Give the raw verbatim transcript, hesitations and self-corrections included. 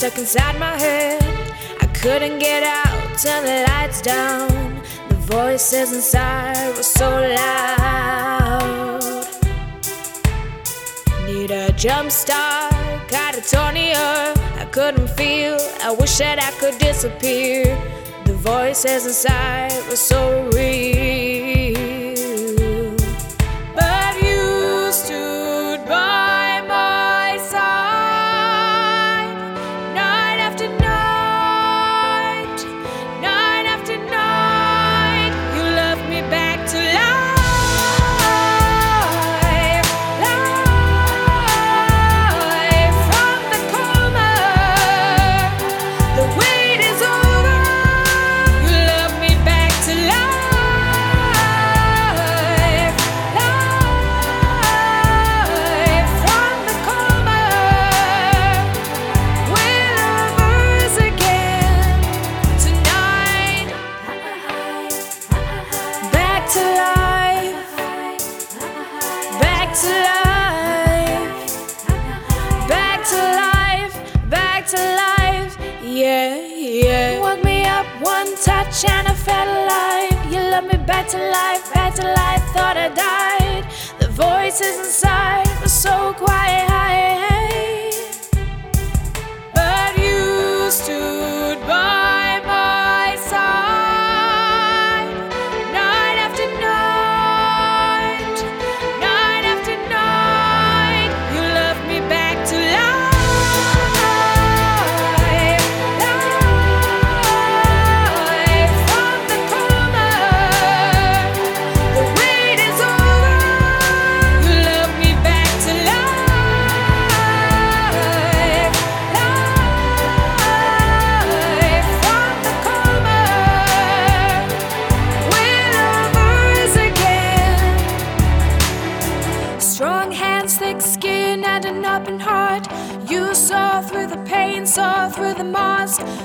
stuck inside my head. I couldn't get out, turn the lights down. The voices inside were so loud. Need a jump start, catatonia. I couldn't feel, I wish that I could disappear. The voices inside were so real. But you stood by my side, night after night, night after night. You loved me back to life. To life, back to life, back to life, yeah, yeah. Woke me up one touch and I felt alive. You love me back to life, back to life, thought I died. The voices inside were so quiet, but you stood by my side, night after night, night after night. You love me back to life, life from the coma. The wait is over. You love me back to life, life from the coma. We're lovers again. Strong hands, thick skin, and an open heart. You saw through the pain, saw through the mask.